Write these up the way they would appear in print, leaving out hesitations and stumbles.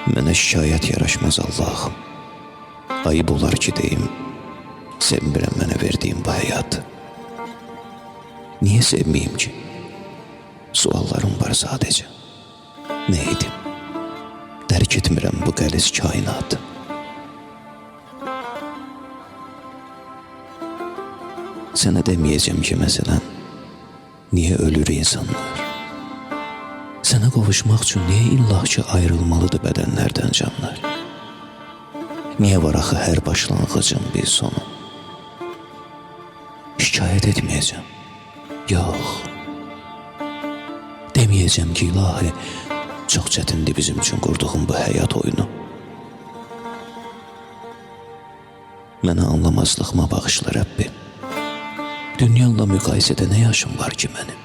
Mənə şikayət yaraşmaz Allahım. Ayıb olar ki deyim, sevmirəm mənə verdiyin bu həyatı. Niyə sevməyim ki? Suallarım var sadəcə. Nə edim? Dərk etmirəm bu qəliz kainatı. Sənə deməyəcəm ki, məsələn, niyə ölür insanlar? Sənə qovuşmaq üçün niyə illah ki ayrılmalıdır bədənlərdən canlar? Niyə var axı hər başlanğıcın bir sonu? Şikayət etməyəcəm. Yox. Deməyəcəm ki, ilahi, çox çətindir bizim üçün qurduğum bu həyat oyunu. Mənə anlamazlıqma bağışla Rəbbim. Dünyanla müqayisədə nə yaşım var ki mənim?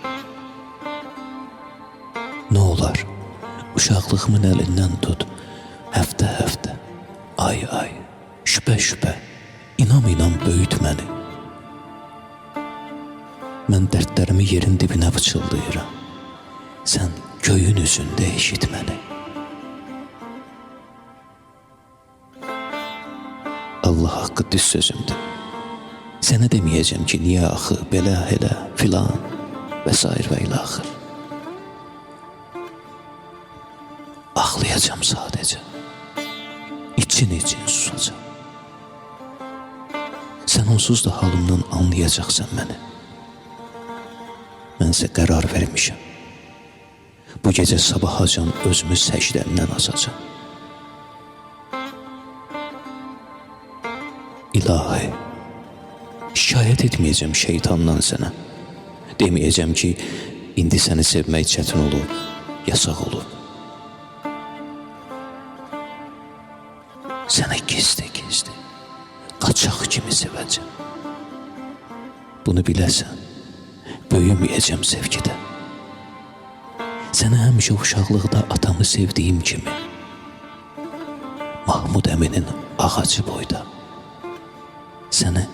Nə olar, uşaqlığımın əlindən tut, həftə-həftə, ay-ay, şübhə-şübhə, inam-inam böyüt məni. Mən dərdlərimi yerin dibinə pıçıldayıram. Sən göyün üzündə eşit məni. Allah haqqı düz sözümdür. Sənə deməyəcəm ki, niyə axı, belə, elə, filan və s. və ilaxır. Ağlayacam sadəcə. İçin susacam. Sən onsuz da halımdan anlayacaqsan məni. Mənsə qərar vermişəm. Bu gecə sabahacan özümü səcdəmdən asacam. İlahi, şikayət etməyəcəm şeytandan sənə. Deməyəcəm ki, indi səni sevmək çətin olub, yasaq olub. Sənə gizli-gizli, qaçaq kimi sevəcəm. Bunu biləsən, böyüməyəcəm sevgidə. Sənə həmişə uşaqlıqda atamı sevdiyim kimi, Mahmud əminin ağacı boyda, sənə